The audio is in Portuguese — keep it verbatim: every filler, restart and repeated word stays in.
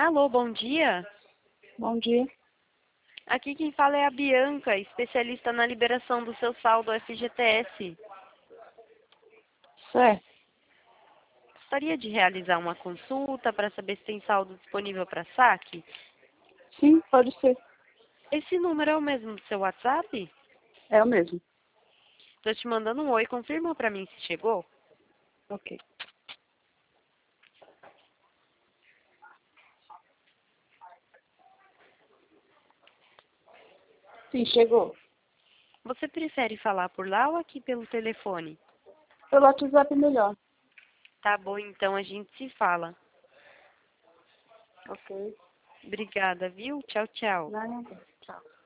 Alô, bom dia. Bom dia. Aqui quem fala é a Bianca, especialista na liberação do seu saldo F G T S. Certo. Gostaria de realizar uma consulta para saber se tem saldo disponível para saque? Sim, pode ser. Esse número é o mesmo do seu WhatsApp? É o mesmo. Estou te mandando um oi, confirma para mim se chegou. Ok. Sim, chegou. Você prefere falar por lá ou aqui pelo telefone? Pelo WhatsApp melhor. Tá bom, então a gente se fala. Ok. Obrigada, viu? Tchau, tchau. Nada. Tchau.